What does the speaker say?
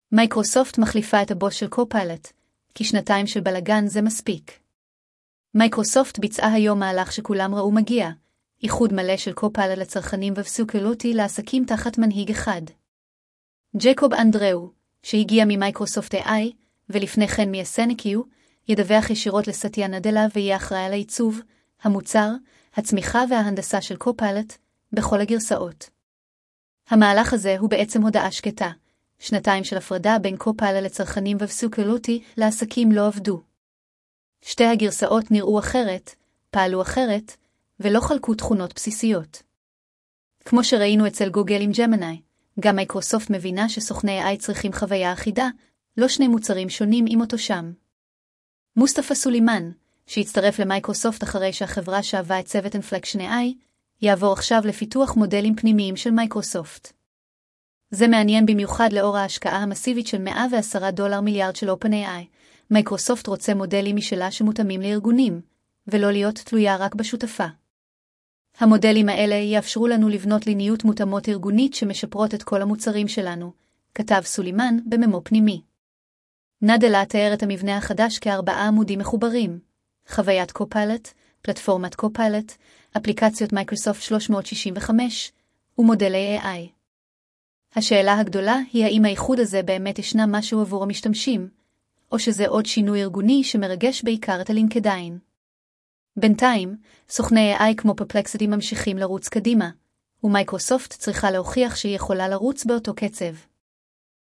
מייקרוסופט מחליפה את הבוס של קופיילוט, כי שנתיים של בלגן זה מספיק. מייקרוסופט ביצעה היום מהלך שכולם ראו מגיע, איחוד מלא של קופיילוט לצרכנים ופסיוקלוטי לעסקים תחת מנהיג אחד. ג'קוב אנדראו, שהגיע ממייקרוסופט AI, ולפני כן מ-SNQ, ידווח ישירות לסטיה נדלה ויהיה אחראי על העיצוב, המוצר, הצמיחה וההנדסה של קופיילוט, בכל הגרסאות. המהלך הזה הוא בעצם הודעה שקטה. שנתיים של הפרדה בין קופיילוט לצרכנים ופסיוקלוטי לעסקים לא עבדו. שתי הגרסאות נראו אחרת, פעלו אחרת, ולא חלקו תכונות בסיסיות. כמו שראינו אצל גוגל עם ג'מיני, גם מייקרוסופט מבינה שסוכני AI צריכים חוויה אחידה, לא שני מוצרים שונים עם אותו שם. מוסטפא סולימן, שהצטרף למייקרוסופט אחרי שהחברה שאבה את צוות Inflection AI, יעבור עכשיו לפיתוח מודלים פנימיים של מייקרוסופט. זה מעניין במיוחד לאור ההשקעה המסיבית של $110 מיליארד של OpenAI. מייקרוסופט רוצה מודלים משלה שמותאמים לארגונים, ולא להיות תלויה רק בשותפה. המודלים האלה יאפשרו לנו לבנות ליניות מותאמות ארגונית שמשפרות את כל המוצרים שלנו, כתב סולימן בממו פנימי. נדלה תיאר את המבנה החדש כ4 עמודים מחוברים. חוויית קופיילוט, פלטפורמת קופיילוט, אפליקציות מייקרוסופט 365 ומודלי AI. השאלה הגדולה היא האם האיחוד הזה באמת ישנה משהו עבור המשתמשים, או שזה עוד שינוי ארגוני שמרגש בעיקר את הלינקדאין. בינתיים, סוכני AI כמו פרפלקסיטי ממשיכים לרוץ קדימה, ומייקרוסופט צריכה להוכיח שהיא יכולה לרוץ באותו קצב.